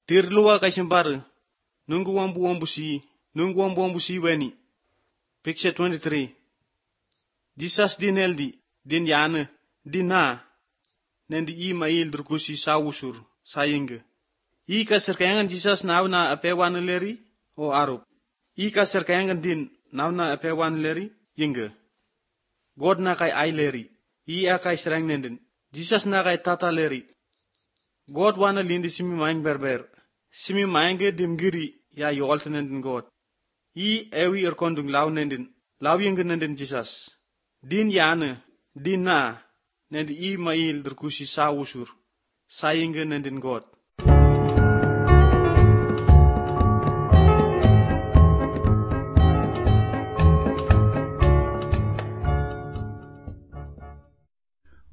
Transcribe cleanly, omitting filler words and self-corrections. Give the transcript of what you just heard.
Tirluwa kay simpare, nunggu wambu si weni. Picture 23. Jesus din eldi, din yane, din na, nendi I mail drukusi sawusur, sayinge. I kaserkayangan Jesus na apewan leri, o arup. I kaserkayangan din na apewan leri, yinge. God na kay ay leri, I kay serang nenden. Jesus na kay tata leri. God wana lindi simi maing berber. Simi mainge dimgiri ya yolte nenden God. I ewi erkondung law nenden. Law yinge nenden Jesus. Din yane, din na, nendi I mail derkusi sawusur. Sayinge nenden God.